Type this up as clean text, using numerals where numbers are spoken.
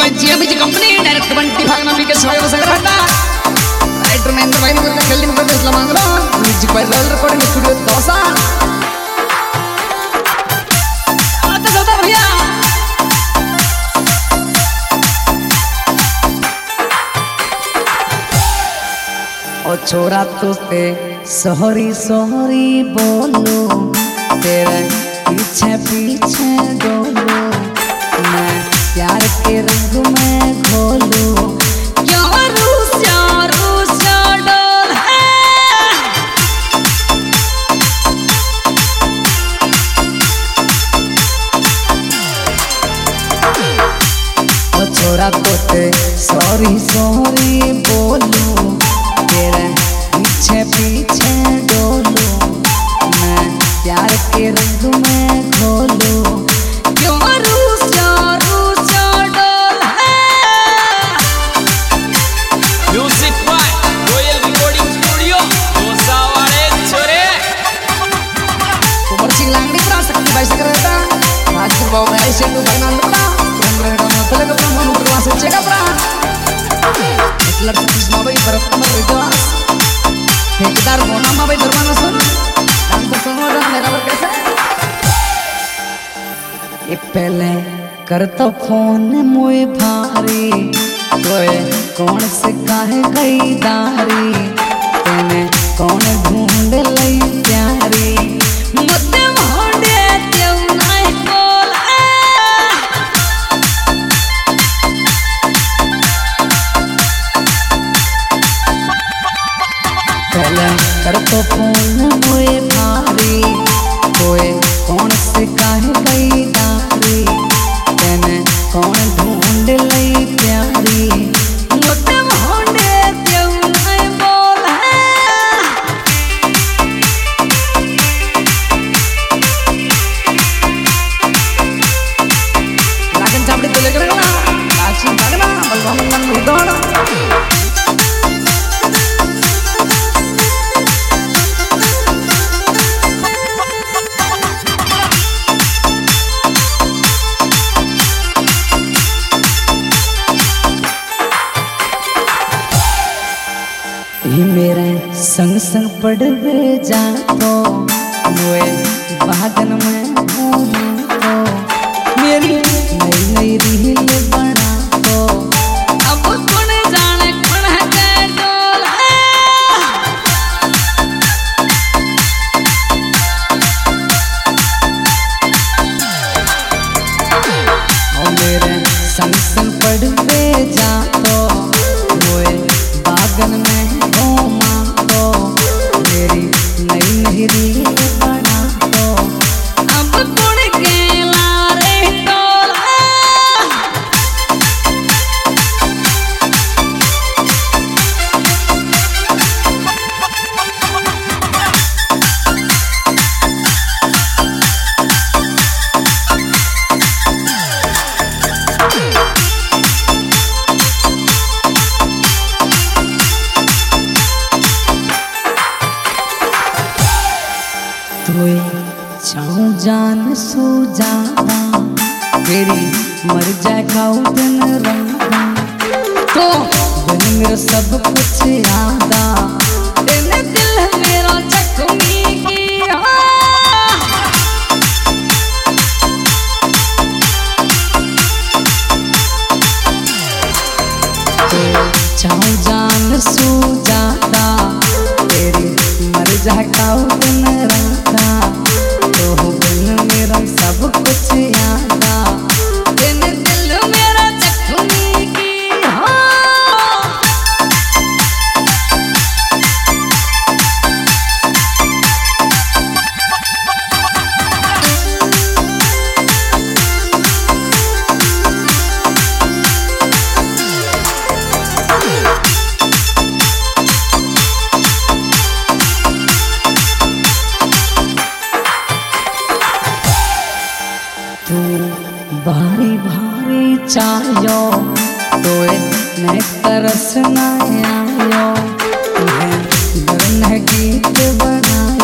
bye GMG company direct 25 ना के सहयोग से रहता राइटर महेंद्र भाई ने खेलने में फैसला मांग लो music by Lal recording studio Dausa आता चलता भैया ओ छोरा तुझे सॉरी सॉरी बोलो तेरे पीछे पीछे डोलो मैं प्यार के रंग में घोलूं क्यों रूसिया रूसिया डोल है ओ छोरा तोते सॉरी सॉरी बोलूं तेरे पीछे पीछे डोलूं मैं प्यार के रंग में घोलूं क्यों रूसिया रूसिया डोल है music by royal recording studio Dausa वाले छोरे कुमार सिंह लांगड़ी प्रा शक्ति भाई से करता राजू बाबू भाई से तो भाई नाम पड़ा रंग मतलब का मन उठवा से चेका प्रा हिटलर सतीश भाई बरफ में विश्वास ठेकेदार मोना भाई दरबार सुन हम तो सुनो मेरा पर कैसे ये पहले कर तो फोन मोए भारी कोई कौन से काहे गई दारी तेने कौन ढूंढ लई प्यारी मुद्दे मोंडे क्यों नहीं बोल पहले कर तो फोन मोए भारी कोई कौन से काहे गई दारी तेने कौन ढूंढ लई प्यारी मुद्दे मोंडे क्यों नहीं बोल लागन चापड़ी तो लेकर ना लाची भागना बलवान मन उड़ाना ही मेरे संग संग पढ़वे जातो मोए बागन में घूमो मेरी नई नई रील बना तो अब कौन जाने कौन है के डोल ओ मेरे संग संग पढ़वे जातो मोए बागन में नई नई रील बना तो अब कौन गेला रे टोला तोए चाहूं जान सू जाना तेरी मर जाए खाऊं दिन रंगा तो बन मेरा सब कुछ यादा तेने दिल मेरा जख्मी किया तो चाहूं जान सू जाना तेरी मर जाए खाऊं दिन रंगा तो बन मेरा सब कुछ यादा तेने दिल मेरा जख्मी किया तू भारी भारी चायो तोए ने तरस ना आयो तुम्हें गीत बना